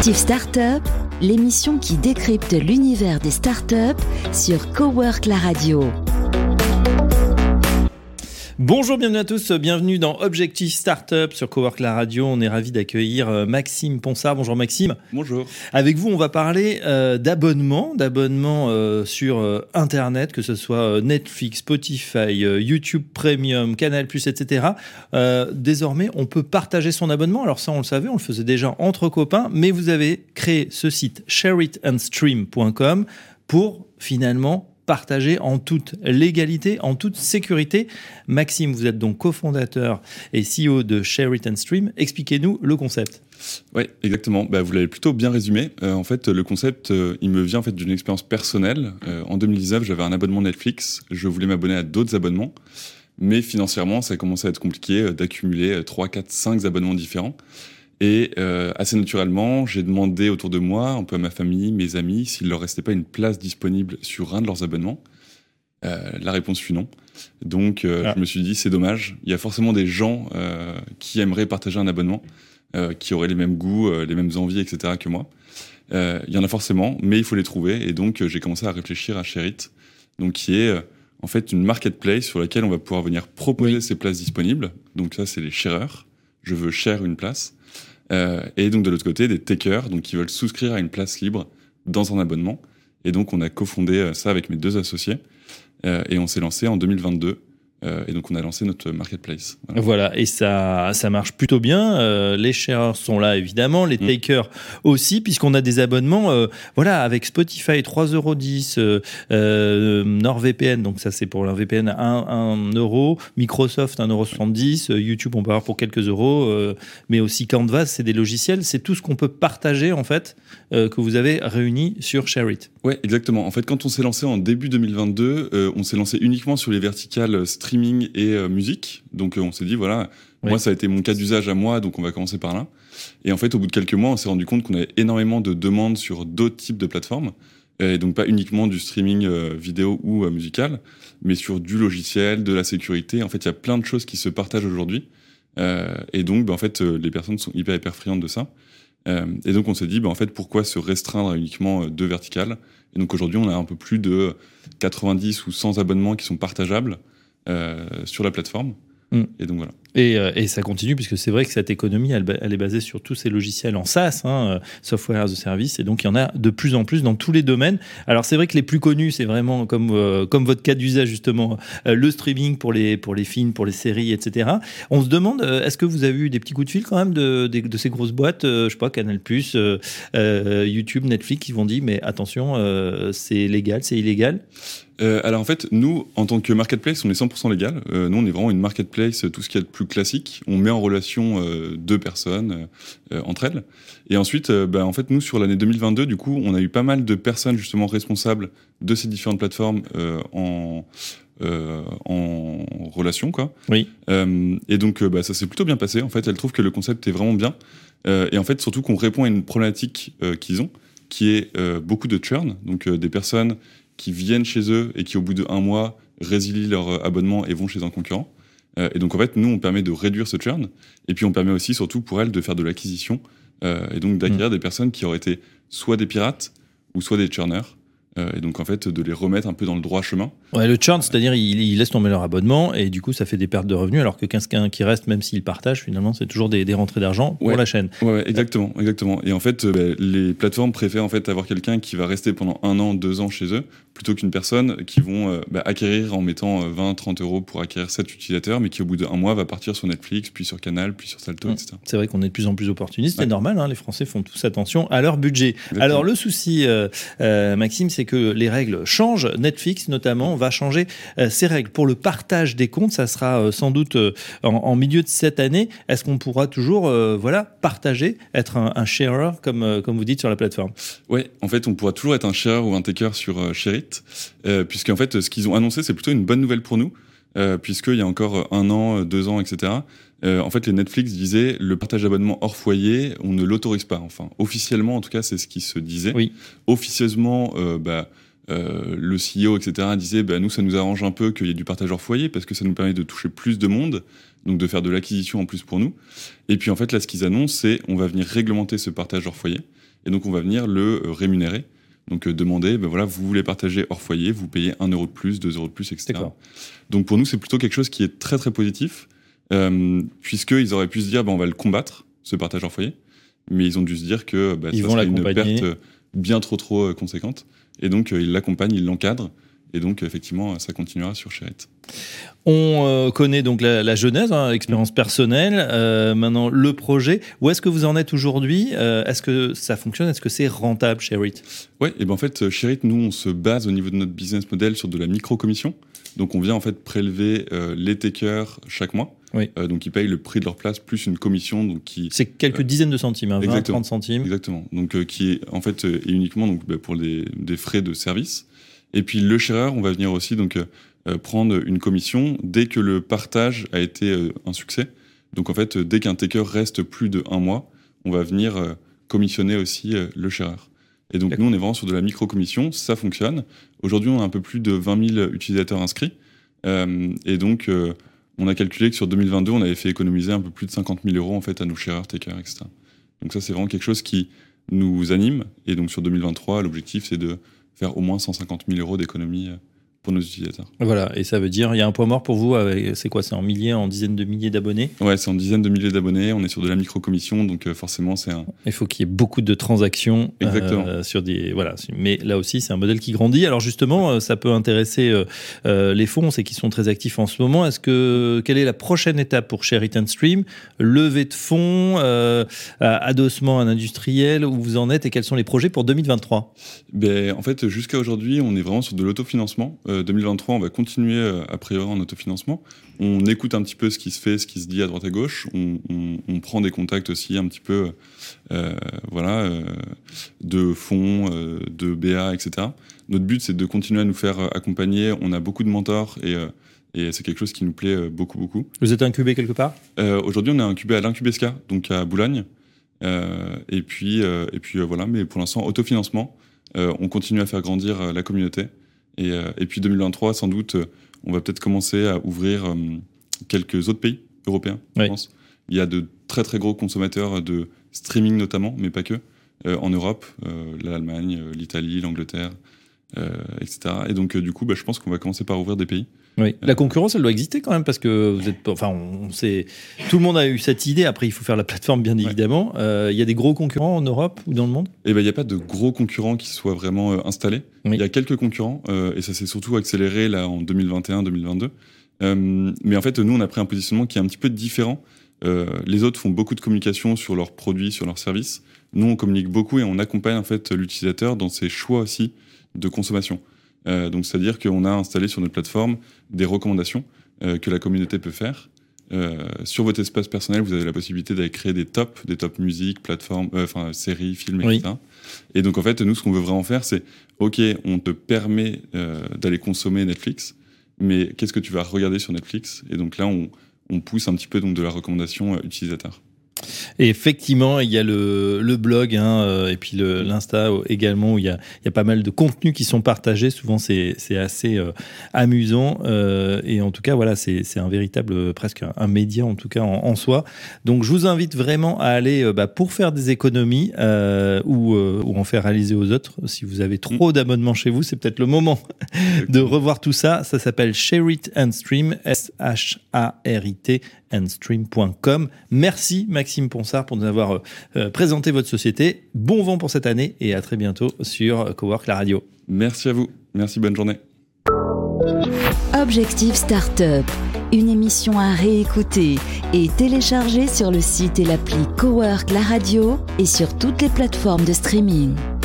Objectif Startup, l'émission qui décrypte l'univers des startups sur Cowork la radio. Bonjour, bienvenue à tous, bienvenue dans Objectif Startup sur Cowork la radio. On est ravis d'accueillir Maxime Ponsard. Bonjour Maxime. Bonjour. Avec vous, on va parler d'abonnement sur Internet, que ce soit Netflix, Spotify, YouTube Premium, Canal+, etc. Désormais, on peut partager son abonnement. Alors ça, on le savait, on le faisait déjà entre copains, mais vous avez créé ce site shareitandstream.com pour finalement partager en toute légalité, en toute sécurité. Maxime, vous êtes donc cofondateur et CEO de Share It and Stream. Expliquez-nous le concept. Oui, exactement. Vous l'avez plutôt bien résumé. En fait, le concept, il me vient d'une expérience personnelle. En 2019, j'avais un abonnement Netflix. Je voulais m'abonner à d'autres abonnements. Mais financièrement, ça a commencé à être compliqué d'accumuler 3, 4, 5 abonnements différents. Et assez naturellement, j'ai demandé autour de moi, un peu à ma famille, mes amis, s'il leur restait pas une place disponible sur un de leurs abonnements. La réponse fut non. Donc je me suis dit, c'est dommage. Il y a forcément des gens qui aimeraient partager un abonnement, qui auraient les mêmes goûts, les mêmes envies, etc. que moi. Il y en a forcément, mais il faut les trouver. Et donc j'ai commencé à réfléchir à Share It, donc qui est en fait une marketplace sur laquelle on va pouvoir venir proposer ces places disponibles. Donc ça, c'est les sharers. Je veux share une place. Et donc de l'autre côté, des takers, donc qui veulent souscrire à une place libre dans un abonnement. Et donc on a cofondé ça avec mes 2 associés et on s'est lancé en 2022. Et donc on a lancé notre marketplace. Voilà, et ça marche plutôt bien. Les sharers sont là évidemment, les takers aussi, puisqu'on a des abonnements. Avec Spotify 3,10 €, NordVPN, donc ça c'est pour leur VPN à 1 €, Microsoft 1,70 €, YouTube on peut avoir pour quelques euros, mais aussi Canva, c'est des logiciels, c'est tout ce qu'on peut partager en fait, que vous avez réuni sur Share It. Ouais, exactement. En fait, quand on s'est lancé en début 2022, on s'est lancé uniquement sur les verticales streaming et musique. Donc on s'est dit, moi ça a été mon cas d'usage à moi, donc on va commencer par là. Et en fait, au bout de quelques mois, on s'est rendu compte qu'on avait énormément de demandes sur d'autres types de plateformes. Et donc pas uniquement du streaming vidéo ou musical, mais sur du logiciel, de la sécurité. En fait, il y a plein de choses qui se partagent aujourd'hui. Et donc, les personnes sont hyper friandes de ça. Et donc on s'est dit, pourquoi se restreindre à uniquement 2 verticales. Et donc aujourd'hui, on a un peu plus de 90 ou 100 abonnements qui sont partageables sur la plateforme. Et donc voilà. Et ça continue, puisque c'est vrai que cette économie, elle est basée sur tous ces logiciels en SaaS, Software as a Service, et donc il y en a de plus en plus dans tous les domaines. Alors c'est vrai que les plus connus, c'est vraiment comme votre cas d'usage justement, le streaming pour les films, pour les séries, etc. On se demande, est-ce que vous avez eu des petits coups de fil quand même de ces grosses boîtes, je sais pas, Canal+, YouTube, Netflix, qui vont dire, mais attention, c'est légal, c'est illégal? Alors en fait, nous, en tant que marketplace, on est 100% légal. Nous, on est vraiment une marketplace, tout ce qui est de plus classique. On met en relation 2 personnes entre elles. Et ensuite, en fait, nous, sur l'année 2022, du coup, on a eu pas mal de personnes justement responsables de ces différentes plateformes en relation, quoi. Oui. Et donc, ça s'est plutôt bien passé. En fait, elles trouvent que le concept est vraiment bien. Et en fait, surtout qu'on répond à une problématique qu'ils ont, qui est beaucoup de churn. Donc, des personnes qui viennent chez eux et qui, au bout de 1 mois, résilient leur abonnement et vont chez un concurrent. Et donc, en fait, nous, on permet de réduire ce churn. Et puis, on permet aussi, surtout pour elles, de faire de l'acquisition. Et donc, d'acquérir des personnes qui auraient été soit des pirates ou soit des churners. Et donc, en fait, de les remettre un peu dans le droit chemin. Ouais, le churn, c'est-à-dire ils laissent tomber leur abonnement et du coup, ça fait des pertes de revenus, alors que quelqu'un qui reste, même s'il partage, finalement, c'est toujours des rentrées d'argent pour la chaîne. Ouais, exactement. Et en fait, les plateformes préfèrent en fait avoir quelqu'un qui va rester pendant 1 an, 2 ans chez eux, plutôt qu'une personne qui vont acquérir en mettant 20, 30 € pour acquérir 7 utilisateurs, mais qui au bout d'1 mois va partir sur Netflix, puis sur Canal, puis sur Salto, etc. C'est vrai qu'on est de plus en plus opportuniste, c'est normal, les Français font tous attention à leur budget. Exactement. Alors le souci, Maxime, c'est que les règles changent. Netflix, notamment, va changer ses règles. Pour le partage des comptes, ça sera sans doute en milieu de cette année. Est-ce qu'on pourra toujours partager, être un sharer, comme vous dites, sur la plateforme? Oui, en fait, on pourra toujours être un sharer ou un taker sur Share It, puisqu'en fait, ce qu'ils ont annoncé, c'est plutôt une bonne nouvelle pour nous, puisqu'il y a encore 1 an, 2 ans, etc., en fait, les Netflix disaient le partage d'abonnement hors foyer, on ne l'autorise pas. Enfin, officiellement, en tout cas, c'est ce qui se disait. Oui. Officieusement, le CEO, etc., disait nous, ça nous arrange un peu qu'il y ait du partage hors foyer parce que ça nous permet de toucher plus de monde, donc de faire de l'acquisition en plus pour nous. Et puis en fait, là, ce qu'ils annoncent, c'est on va venir réglementer ce partage hors foyer. Et donc, on va venir le rémunérer. Donc, demander, voilà, vous voulez partager hors foyer, vous payez 1 euro de plus, 2 euros de plus, etc. D'accord. Donc, pour nous, c'est plutôt quelque chose qui est très, très positif, puisqu'ils auraient pu se dire, on va le combattre, ce partage hors foyer. Mais ils ont dû se dire que ça serait une perte bien trop conséquente. Et donc, ils l'accompagnent, ils l'encadrent. Et donc, effectivement, ça continuera sur Share It. On connaît donc la genèse, l'expérience personnelle. Maintenant, le projet. Où est-ce que vous en êtes aujourd'hui ? Est-ce que ça fonctionne ? Est-ce que c'est rentable, Share It ? Oui, et en fait, Share It, nous, on se base au niveau de notre business model sur de la micro-commission. Donc, on vient en fait prélever les takers chaque mois. Oui. Donc, ils payent le prix de leur place plus une commission. Donc, c'est quelques dizaines de centimes, 20, 30 centimes. Exactement. Donc, qui est en fait est uniquement pour des frais de service. Et puis, le shareur, on va venir aussi prendre une commission dès que le partage a été un succès. Donc, en fait, dès qu'un taker reste plus de 1 mois, on va venir commissionner aussi le shareur. Et donc, nous, on est vraiment sur de la micro-commission. Ça fonctionne. Aujourd'hui, on a un peu plus de 20 000 utilisateurs inscrits. Et donc, on a calculé que sur 2022, on avait fait économiser un peu plus de 50 000 euros en fait, à nos shareurs, takers, etc. Donc ça, c'est vraiment quelque chose qui nous anime. Et donc, sur 2023, l'objectif, c'est de faire au moins 150 000 euros d'économie pour nos utilisateurs. Voilà, et ça veut dire, il y a un point mort pour vous, c'est quoi ? C'est en dizaines de milliers d'abonnés ? Ouais, c'est en dizaines de milliers d'abonnés, on est sur de la micro-commission, donc forcément c'est un... Il faut qu'il y ait beaucoup de transactions. Exactement. Sur des... Voilà, mais là aussi, c'est un modèle qui grandit. Alors justement, ça peut intéresser les fonds, c'est qu'ils sont très actifs en ce moment. Quelle est la prochaine étape pour Share It and Stream ? Levée de fonds, adossement à un industriel, où vous en êtes et quels sont les projets pour 2023 ? En fait, jusqu'à aujourd'hui, on est vraiment sur de l'autofinancement. 2023, on va continuer a priori en autofinancement. On écoute un petit peu ce qui se fait, ce qui se dit à droite à gauche. On prend des contacts aussi un petit peu de fonds, de BA, etc. Notre but, c'est de continuer à nous faire accompagner. On a beaucoup de mentors et c'est quelque chose qui nous plaît beaucoup. Vous êtes incubé quelque part ? Aujourd'hui, on est incubé à l'Incubesca, donc à Boulogne. Et puis voilà, mais pour l'instant, autofinancement. On continue à faire grandir la communauté. Et puis 2023, sans doute, on va peut-être commencer à ouvrir quelques autres pays européens, je pense. Il y a de très très gros consommateurs de streaming notamment, mais pas que, en Europe, l'Allemagne, l'Italie, l'Angleterre, etc. Et donc du coup, je pense qu'on va commencer par ouvrir des pays. Oui. La concurrence, elle doit exister quand même parce que vous êtes, on sait, tout le monde a eu cette idée. Après, il faut faire la plateforme, bien évidemment. Il y a des gros concurrents en Europe ou dans le monde ? Il n'y a pas de gros concurrents qui soient vraiment installés. Il y a quelques concurrents et ça s'est surtout accéléré là en 2021-2022. Mais en fait, nous, on a pris un positionnement qui est un petit peu différent. Les autres font beaucoup de communication sur leurs produits, sur leurs services. Nous, on communique beaucoup et on accompagne en fait l'utilisateur dans ses choix aussi de consommation. Donc, c'est-à-dire qu'on a installé sur notre plateforme des recommandations que la communauté peut faire. Sur votre espace personnel, vous avez la possibilité d'aller créer des tops musique, plateformes, séries, films, etc. Et donc, en fait, nous, ce qu'on veut vraiment faire, c'est OK, on te permet d'aller consommer Netflix, mais qu'est-ce que tu vas regarder sur Netflix ? Et donc là, on pousse un petit peu donc, de la recommandation utilisateur. Et effectivement, il y a le blog et puis l'Insta également où il y a pas mal de contenus qui sont partagés. Souvent, c'est assez amusant. Et en tout cas, voilà, c'est un véritable, presque un média en tout cas en soi. Donc, je vous invite vraiment à aller pour faire des économies ou en faire réaliser aux autres. Si vous avez trop d'abonnements chez vous, c'est peut-être le moment de revoir tout ça. Ça s'appelle Share It and Stream, SHARIT andstream.com. Merci Maxime Ponsard pour nous avoir présenté votre société. Bon vent pour cette année et à très bientôt sur Cowork la radio. Merci à vous. Merci, bonne journée. Objectif Startup, une émission à réécouter et télécharger sur le site et l'appli Cowork la radio et sur toutes les plateformes de streaming.